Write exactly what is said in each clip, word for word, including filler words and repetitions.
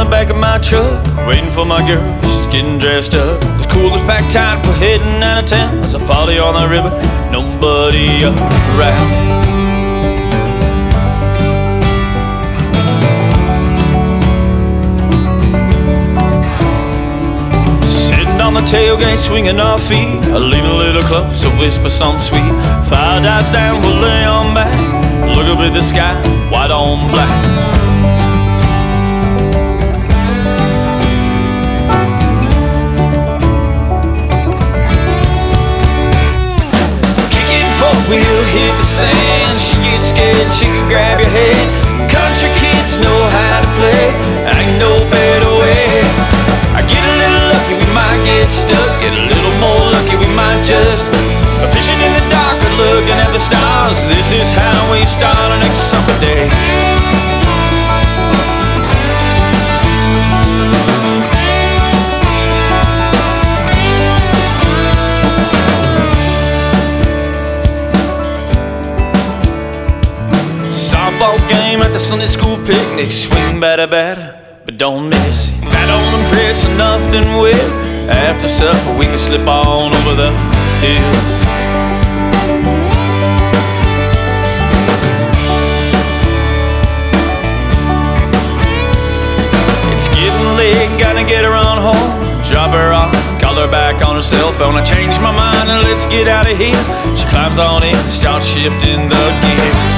the back of my truck, waiting for my girl. She's getting dressed up. The cooler's packed tight, we're heading out of town. There's a party on the river, nobody around. On the tailgate, swinging our feet, I lean a little closer, whisper something sweet. Fire dies down, we'll lay on back, look up at the sky, white on black. Kicking four wheel, hit the sand. She gets scared, she can grab your head. Country kids know how to play, ain't no better way. I get a little lucky, we might get stuck. Get a little more lucky, we might just But fishing in the dark or looking at the stars. This is how we start our next summer day. Softball game at the Sunday school picnic. Swing batter batter, but don't miss it. That don't impress or nothing will. After supper we can slip on over the hill. It's getting late, gotta get her on home. Drop her off, call her back on her cell phone. I changed my mind and let's get out of here. She climbs on in, starts shifting the gears.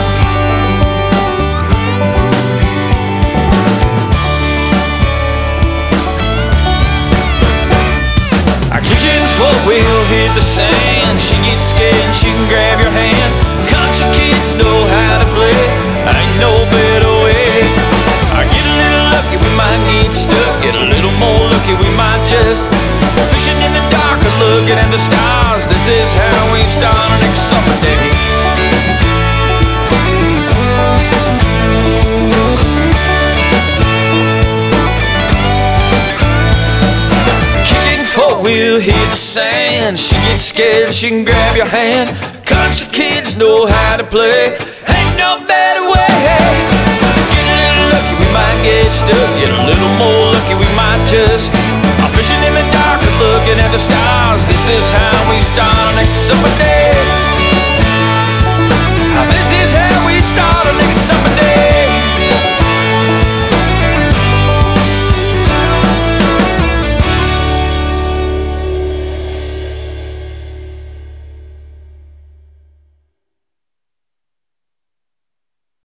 We'll hit the sand. She gets scared and she can grab your hand. Country kids know how to play, ain't no better way. I get a little lucky, we might get stuck. Get a little more lucky, we might just fishing in the dark or looking at the stars. This is how we start our next summer day. We'll hit the sand. She gets scared, she can grab your hand. Country kids know how to play, ain't no better way.